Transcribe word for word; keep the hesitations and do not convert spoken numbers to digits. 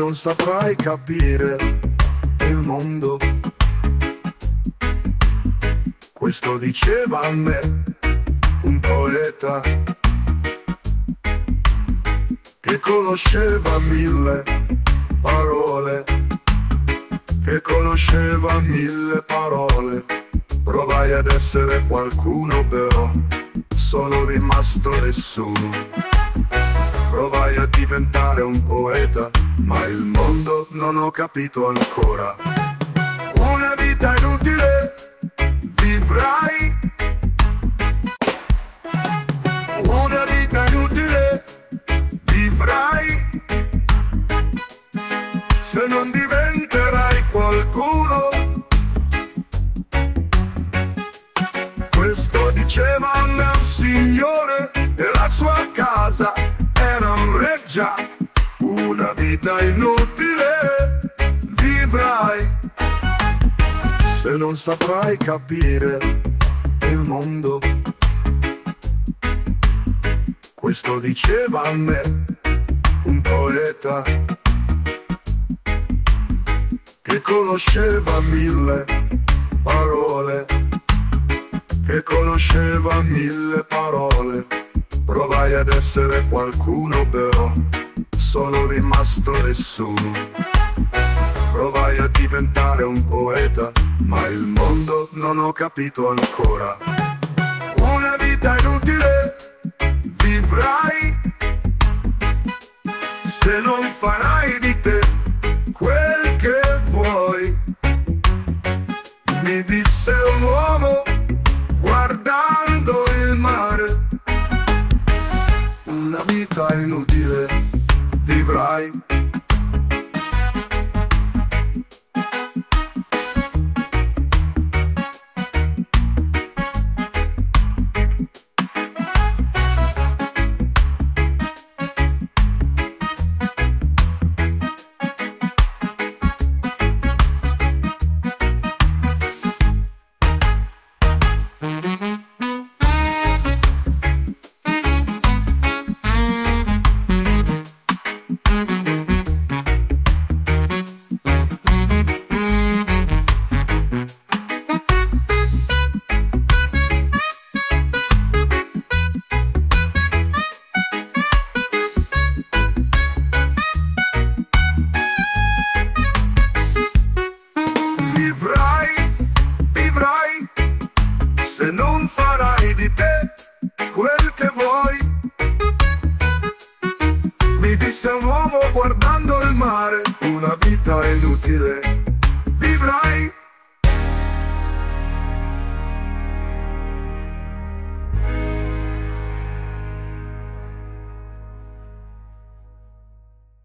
non saprai capire il mondo. Questo diceva a me un poeta che conosceva mille parole, che conosceva mille parole. Provai ad essere qualcuno, però sono rimasto nessuno. Provai a diventare un poeta, ma il mondo non ho capito ancora. Una vita inutile vivrai, una vita inutile vivrai, se non diventerai qualcuno. Questo diceva a me un signore e la sua casa era un reggia. Una vita inutile vivrai, se non saprai capire il mondo. Questo diceva a me un poeta che conosceva mille parole, che conosceva mille parole. Provai ad essere qualcuno, però sono rimasto nessuno. Provai a diventare un poeta, ma il mondo non ho capito ancora. Una vita inutile vivrai, se non farai di te quello